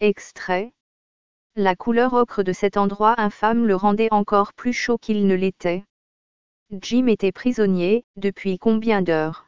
Extrait. La couleur ocre de cet endroit infâme le rendait encore plus chaud qu'il ne l'était. Jim était prisonnier, depuis combien d'heures?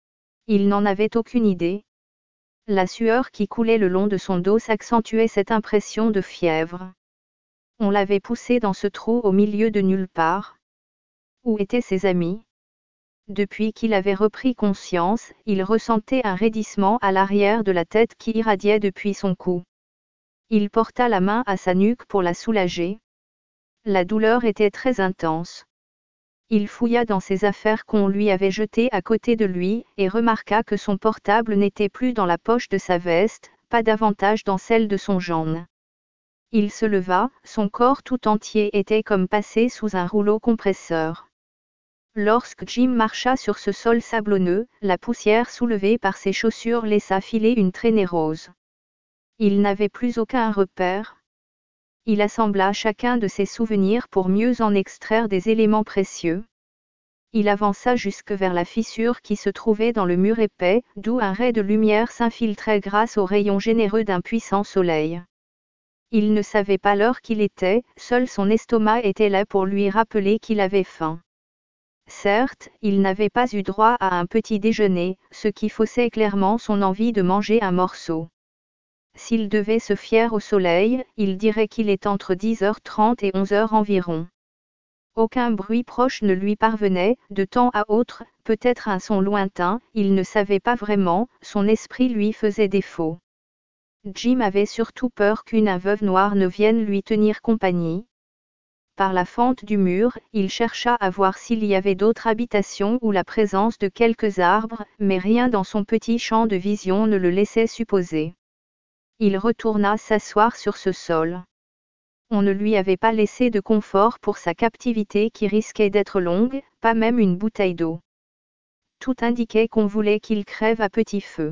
Il n'en avait aucune idée. La sueur qui coulait le long de son dos s'accentuait cette impression de fièvre. On l'avait poussé dans ce trou au milieu de nulle part. Où étaient ses amis? Depuis qu'il avait repris conscience, il ressentait un raidissement à l'arrière de la tête qui irradiait depuis son cou. Il porta la main à sa nuque pour la soulager. La douleur était très intense. Il fouilla dans ses affaires qu'on lui avait jetées à côté de lui, et remarqua que son portable n'était plus dans la poche de sa veste, pas davantage dans celle de son gîne. Il se leva, son corps tout entier était comme passé sous un rouleau compresseur. Lorsque Jim marcha sur ce sol sablonneux, la poussière soulevée par ses chaussures laissa filer une traînée rose. Il n'avait plus aucun repère. Il assembla chacun de ses souvenirs pour mieux en extraire des éléments précieux. Il avança jusque vers la fissure qui se trouvait dans le mur épais, d'où un ray de lumière s'infiltrait grâce aux rayons généreux d'un puissant soleil. Il ne savait pas l'heure qu'il était, seul son estomac était là pour lui rappeler qu'il avait faim. Certes, il n'avait pas eu droit à un petit déjeuner, ce qui faussait clairement son envie de manger un morceau. S'il devait se fier au soleil, il dirait qu'il est entre 10h30 et 11h environ. Aucun bruit proche ne lui parvenait, de temps à autre, peut-être un son lointain, il ne savait pas vraiment, son esprit lui faisait défaut. Jim avait surtout peur qu'une veuve noire ne vienne lui tenir compagnie. Par la fente du mur, il chercha à voir s'il y avait d'autres habitations ou la présence de quelques arbres, mais rien dans son petit champ de vision ne le laissait supposer. Il retourna s'asseoir sur ce sol. On ne lui avait pas laissé de confort pour sa captivité qui risquait d'être longue, pas même une bouteille d'eau. Tout indiquait qu'on voulait qu'il crève à petit feu.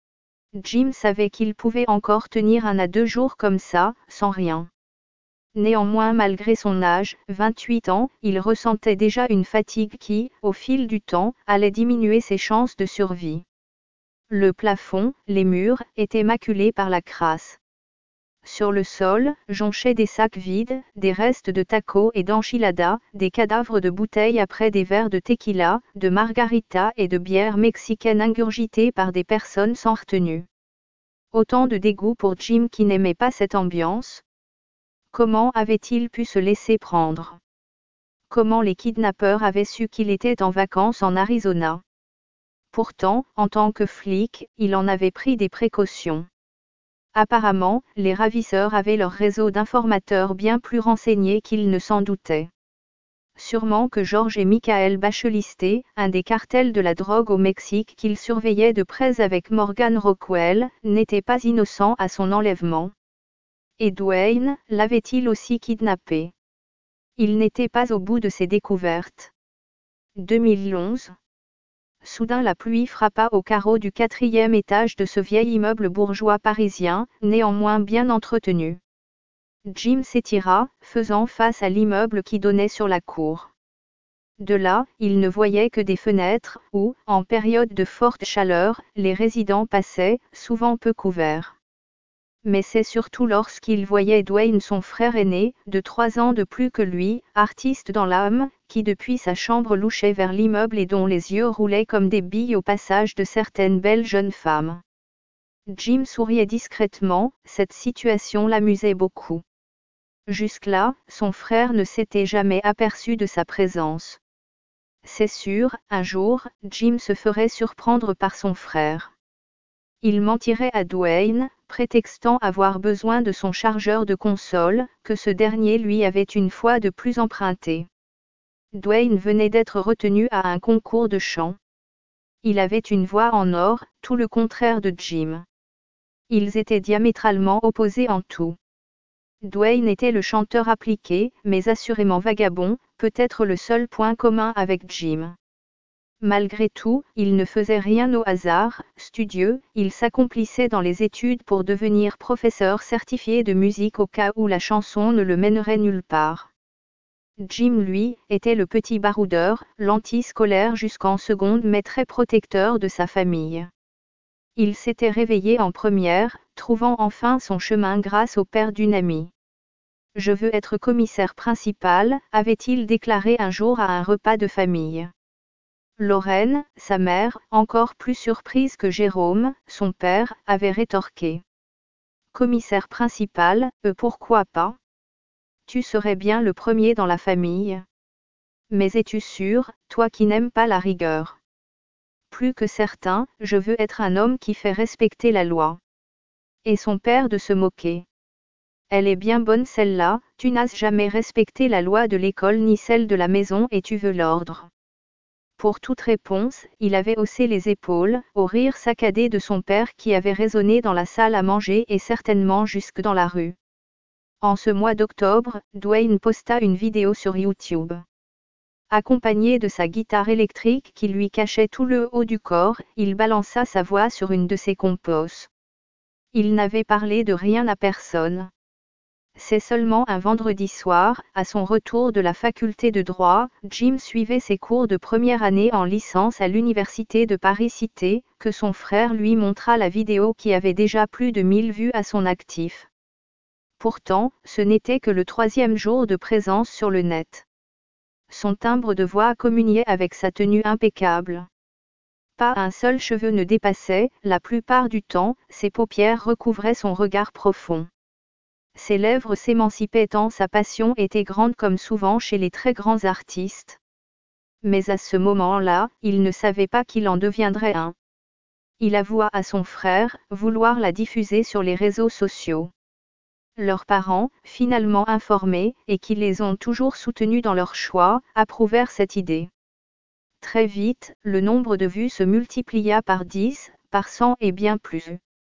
Jim savait qu'il pouvait encore tenir 1 à 2 jours comme ça, sans rien. Néanmoins, malgré son âge, 28 ans, il ressentait déjà une fatigue qui, au fil du temps, allait diminuer ses chances de survie. Le plafond, les murs, étaient maculés par la crasse. Sur le sol, jonchaient des sacs vides, des restes de tacos et d'enchiladas, des cadavres de bouteilles après des verres de tequila, de margarita et de bière mexicaine ingurgitées par des personnes sans retenue. Autant de dégoût pour Jim qui n'aimait pas cette ambiance. Comment avait-il pu se laisser prendre? Comment les kidnappeurs avaient su qu'il était en vacances en Arizona? Pourtant, en tant que flic, il en avait pris des précautions. Apparemment, les ravisseurs avaient leur réseau d'informateurs bien plus renseigné qu'ils ne s'en doutaient. Sûrement que George et Michael Bachelisté, un des cartels de la drogue au Mexique qu'ils surveillaient de près avec Morgan Rockwell, n'étaient pas innocents à son enlèvement. Et Dwayne, l'avait-il aussi kidnappé? Il n'était pas au bout de ses découvertes. 2011. Soudain la pluie frappa aux carreaux du 4e étage de ce vieil immeuble bourgeois parisien, néanmoins bien entretenu. Jim s'étira, faisant face à l'immeuble qui donnait sur la cour. De là, il ne voyait que des fenêtres où, en période de forte chaleur, les résidents passaient, souvent peu couverts. Mais c'est surtout lorsqu'il voyait Dwayne, son frère aîné, de 3 ans de plus que lui, artiste dans l'âme, qui depuis sa chambre louchait vers l'immeuble et dont les yeux roulaient comme des billes au passage de certaines belles jeunes femmes. Jim souriait discrètement, cette situation l'amusait beaucoup. Jusque-là, son frère ne s'était jamais aperçu de sa présence. C'est sûr, un jour, Jim se ferait surprendre par son frère. Il mentirait à Dwayne, prétextant avoir besoin de son chargeur de console, que ce dernier lui avait une fois de plus emprunté. Dwayne venait d'être retenu à un concours de chant. Il avait une voix en or, tout le contraire de Jim. Ils étaient diamétralement opposés en tout. Dwayne était le chanteur appliqué, mais assurément vagabond, peut-être le seul point commun avec Jim. Malgré tout, il ne faisait rien au hasard, studieux, il s'accomplissait dans les études pour devenir professeur certifié de musique au cas où la chanson ne le mènerait nulle part. Jim, lui, était le petit baroudeur, l'anti-scolaire jusqu'en seconde mais très protecteur de sa famille. Il s'était réveillé en première, trouvant enfin son chemin grâce au père d'une amie. « Je veux être commissaire principal », avait-il déclaré un jour à un repas de famille. Lorraine, sa mère, encore plus surprise que Jérôme, son père, avait rétorqué. « Commissaire principal, pourquoi pas ? Tu serais bien le premier dans la famille. Mais es-tu sûr, toi qui n'aimes pas la rigueur ? Plus que certain, je veux être un homme qui fait respecter la loi. » Et son père de se moquer. Elle est bien bonne celle-là, tu n'as jamais respecté la loi de l'école ni celle de la maison et tu veux l'ordre. Pour toute réponse, il avait haussé les épaules, au rire saccadé de son père qui avait résonné dans la salle à manger et certainement jusque dans la rue. En ce mois d'octobre, Dwayne posta une vidéo sur YouTube. Accompagné de sa guitare électrique qui lui cachait tout le haut du corps, il balança sa voix sur une de ses compos. Il n'avait parlé de rien à personne. C'est seulement un vendredi soir, à son retour de la faculté de droit, Jim suivait ses cours de première année en licence à l'université de Paris-Cité, que son frère lui montra la vidéo qui avait déjà plus de 1000 vues à son actif. Pourtant, ce n'était que le 3e jour de présence sur le net. Son timbre de voix communiait avec sa tenue impeccable. Pas un seul cheveu ne dépassait, la plupart du temps, ses paupières recouvraient son regard profond. Ses lèvres s'émancipaient tant sa passion était grande comme souvent chez les très grands artistes. Mais à ce moment-là, il ne savait pas qu'il en deviendrait un. Il avoua à son frère vouloir la diffuser sur les réseaux sociaux. Leurs parents, finalement informés, et qui les ont toujours soutenus dans leur choix, approuvèrent cette idée. Très vite, le nombre de vues se multiplia par 10, par 100 et bien plus.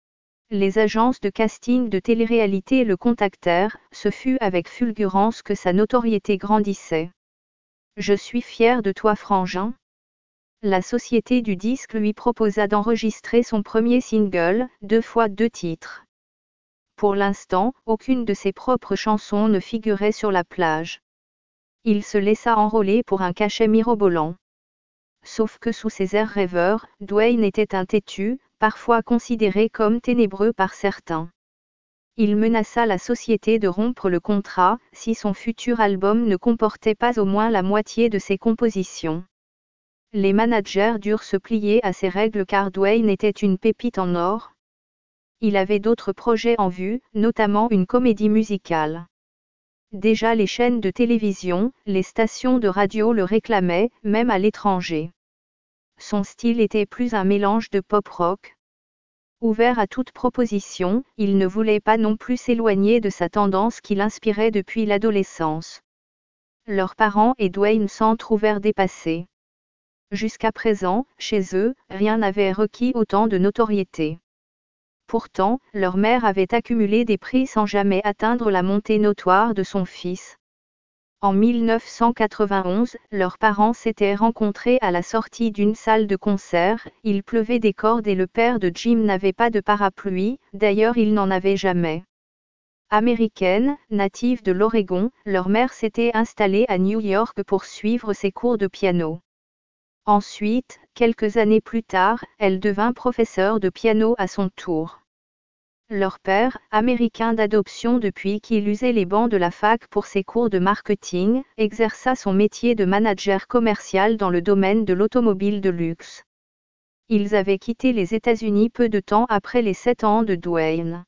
Les agences de casting de télé-réalité le contactèrent, ce fut avec fulgurance que sa notoriété grandissait. « Je suis fier de toi frangin ». La société du disque lui proposa d'enregistrer son premier single, 2 fois 2 titres. Pour l'instant, aucune de ses propres chansons ne figurait sur la plage. Il se laissa enrôler pour un cachet mirobolant. Sauf que sous ses airs rêveurs, Dwayne était un têtu, parfois considéré comme ténébreux par certains. Il menaça la société de rompre le contrat, si son futur album ne comportait pas au moins la moitié de ses compositions. Les managers durent se plier à ces règles car Dwayne était une pépite en or. Il avait d'autres projets en vue, notamment une comédie musicale. Déjà les chaînes de télévision, les stations de radio le réclamaient, même à l'étranger. Son style était plus un mélange de pop-rock. Ouvert à toute proposition, il ne voulait pas non plus s'éloigner de sa tendance qui l'inspirait depuis l'adolescence. Leurs parents et Dwayne s'en trouvèrent dépassés. Jusqu'à présent, chez eux, rien n'avait requis autant de notoriété. Pourtant, leur mère avait accumulé des prix sans jamais atteindre la montée notoire de son fils. En 1991, leurs parents s'étaient rencontrés à la sortie d'une salle de concert, il pleuvait des cordes et le père de Jim n'avait pas de parapluie, d'ailleurs il n'en avait jamais. Américaine, native de l'Oregon, leur mère s'était installée à New York pour suivre ses cours de piano. Ensuite, quelques années plus tard, elle devint professeure de piano à son tour. Leur père, américain d'adoption depuis qu'il usait les bancs de la fac pour ses cours de marketing, exerça son métier de manager commercial dans le domaine de l'automobile de luxe. Ils avaient quitté les États-Unis peu de temps après les 7 ans de Dwayne.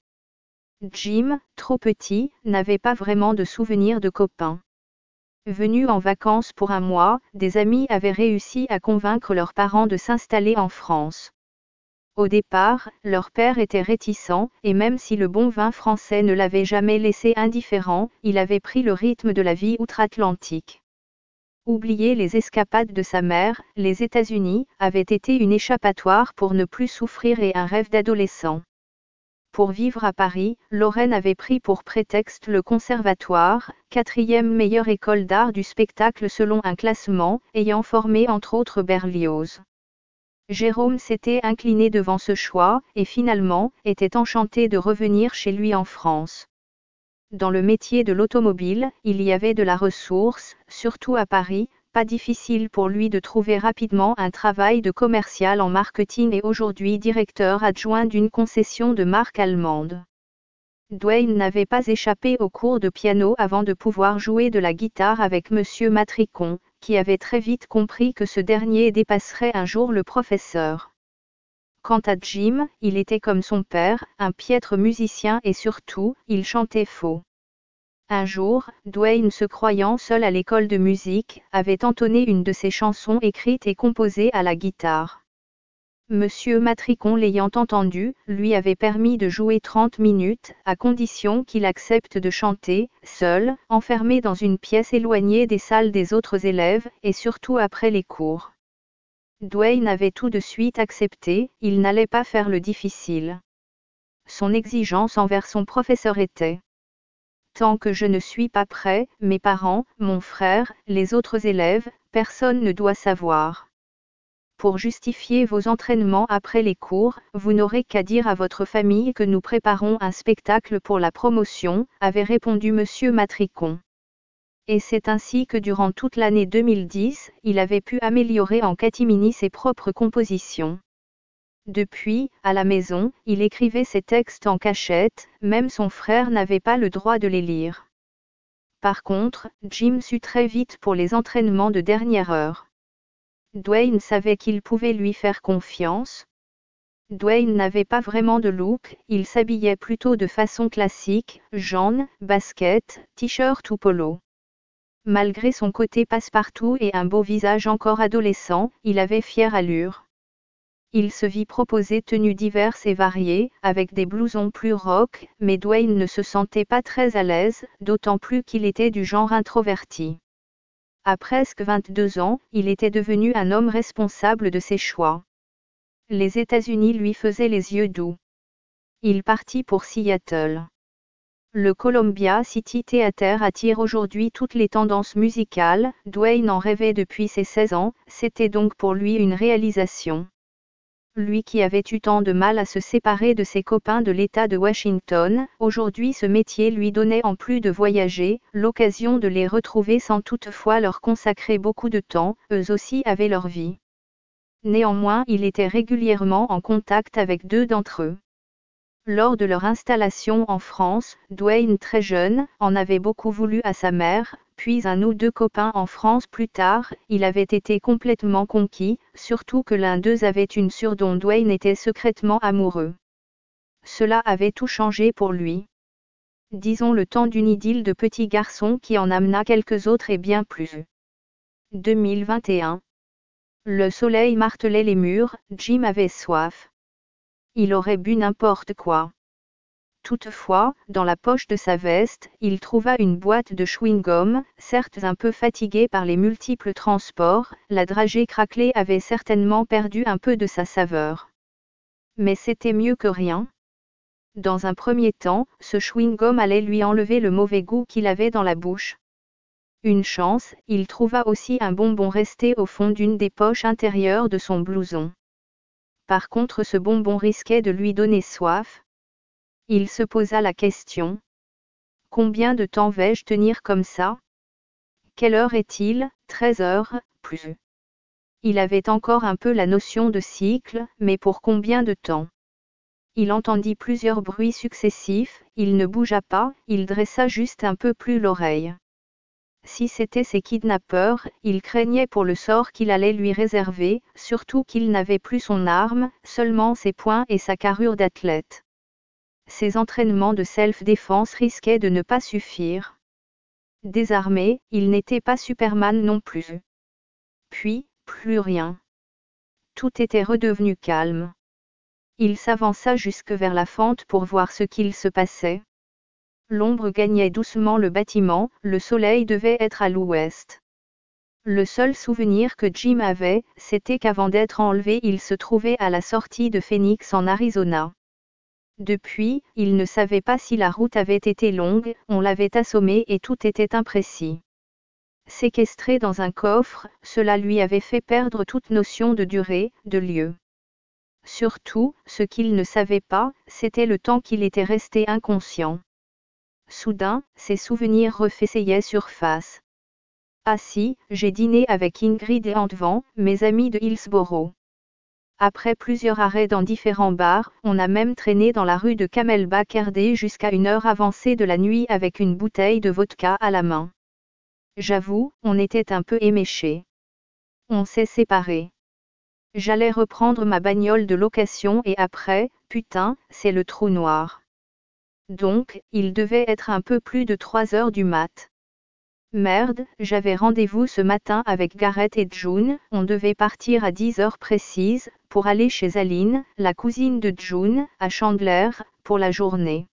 Jim, trop petit, n'avait pas vraiment de souvenirs de copains. Venus en vacances pour un mois, des amis avaient réussi à convaincre leurs parents de s'installer en France. Au départ, leur père était réticent, et même si le bon vin français ne l'avait jamais laissé indifférent, il avait pris le rythme de la vie outre-Atlantique. Oublier les escapades de sa mère, les États-Unis, avaient été une échappatoire pour ne plus souffrir et un rêve d'adolescent. Pour vivre à Paris, Lorraine avait pris pour prétexte le conservatoire, 4e meilleure école d'art du spectacle selon un classement, ayant formé entre autres Berlioz. Jérôme s'était incliné devant ce choix, et finalement, était enchanté de revenir chez lui en France. Dans le métier de l'automobile, il y avait de la ressource, surtout à Paris, pas difficile pour lui de trouver rapidement un travail de commercial en marketing et aujourd'hui directeur adjoint d'une concession de marque allemande. Dwayne n'avait pas échappé aux cours de piano avant de pouvoir jouer de la guitare avec Monsieur Matricon, qui avait très vite compris que ce dernier dépasserait un jour le professeur. Quant à Jim, il était comme son père, un piètre musicien et surtout, il chantait faux. Un jour, Dwayne, se croyant seul à l'école de musique, avait entonné une de ses chansons écrites et composées à la guitare. Monsieur Matricon l'ayant entendu, lui avait permis de jouer 30 minutes, à condition qu'il accepte de chanter, seul, enfermé dans une pièce éloignée des salles des autres élèves, et surtout après les cours. Dwayne avait tout de suite accepté, il n'allait pas faire le difficile. Son exigence envers son professeur était: tant que je ne suis pas prêt, mes parents, mon frère, les autres élèves, personne ne doit savoir. Pour justifier vos entraînements après les cours, vous n'aurez qu'à dire à votre famille que nous préparons un spectacle pour la promotion, avait répondu Monsieur Matricon. Et c'est ainsi que durant toute l'année 2010, il avait pu améliorer en catimini ses propres compositions. Depuis, à la maison, il écrivait ses textes en cachette, même son frère n'avait pas le droit de les lire. Par contre, Jim sut très vite pour les entraînements de dernière heure. Dwayne savait qu'il pouvait lui faire confiance. Dwayne n'avait pas vraiment de look, il s'habillait plutôt de façon classique, jeans, basket, t-shirt ou polo. Malgré son côté passe-partout et un beau visage encore adolescent, il avait fière allure. Il se vit proposer tenues diverses et variées, avec des blousons plus rock, mais Dwayne ne se sentait pas très à l'aise, d'autant plus qu'il était du genre introverti. À presque 22 ans, il était devenu un homme responsable de ses choix. Les États-Unis lui faisaient les yeux doux. Il partit pour Seattle. Le Columbia City Theater attire aujourd'hui toutes les tendances musicales, Dwayne en rêvait depuis ses 16 ans, c'était donc pour lui une réalisation. Lui qui avait eu tant de mal à se séparer de ses copains de l'État de Washington, aujourd'hui ce métier lui donnait en plus de voyager, l'occasion de les retrouver sans toutefois leur consacrer beaucoup de temps, eux aussi avaient leur vie. Néanmoins il était régulièrement en contact avec deux d'entre eux. Lors de leur installation en France, Dwayne très jeune, en avait beaucoup voulu à sa mère, puis un ou deux copains en France plus tard, il avait été complètement conquis, surtout que l'un d'eux avait une sœur dont Dwayne était secrètement amoureux. Cela avait tout changé pour lui. Disons le temps d'une idylle de petit garçon qui en amena quelques autres et bien plus. 2021. Le soleil martelait les murs, Jim avait soif. Il aurait bu n'importe quoi. Toutefois, dans la poche de sa veste, il trouva une boîte de chewing-gum, certes un peu fatigué par les multiples transports, la dragée craquelée avait certainement perdu un peu de sa saveur. Mais c'était mieux que rien. Dans un premier temps, ce chewing-gum allait lui enlever le mauvais goût qu'il avait dans la bouche. Une chance, il trouva aussi un bonbon resté au fond d'une des poches intérieures de son blouson. Par contre ce bonbon risquait de lui donner soif. Il se posa la question. Combien de temps vais-je tenir comme ça? Quelle heure est-il? 13 heures, plus. Il avait encore un peu la notion de cycle, mais pour combien de temps? Il entendit plusieurs bruits successifs, il ne bougea pas, il dressa juste un peu plus l'oreille. Si c'étaient ces kidnappeurs, il craignait pour le sort qu'il allait lui réserver, surtout qu'il n'avait plus son arme, seulement ses poings et sa carrure d'athlète. Ses entraînements de self-défense risquaient de ne pas suffire. Désarmé, il n'était pas Superman non plus. Puis, plus rien. Tout était redevenu calme. Il s'avança jusque vers la fente pour voir ce qu'il se passait. L'ombre gagnait doucement le bâtiment, le soleil devait être à l'ouest. Le seul souvenir que Jim avait, c'était qu'avant d'être enlevé il se trouvait à la sortie de Phoenix en Arizona. Depuis, il ne savait pas si la route avait été longue, on l'avait assommé et tout était imprécis. Séquestré dans un coffre, cela lui avait fait perdre toute notion de durée, de lieu. Surtout, ce qu'il ne savait pas, c'était le temps qu'il était resté inconscient. Soudain, ses souvenirs refaisaient surface. Ah si, j'ai dîné avec Ingrid et Antoine, mes amis de Hillsborough. Après plusieurs arrêts dans différents bars, on a même traîné dans la rue de Camelback RD jusqu'à une heure avancée de la nuit avec une bouteille de vodka à la main. J'avoue, on était un peu éméchés. On s'est séparés. J'allais reprendre ma bagnole de location et après, putain, c'est le trou noir. Donc, il devait être un peu plus de 3 heures du mat. Merde, j'avais rendez-vous ce matin avec Gareth et June, on devait partir à 10 heures précises, pour aller chez Aline, la cousine de June, à Chandler, pour la journée.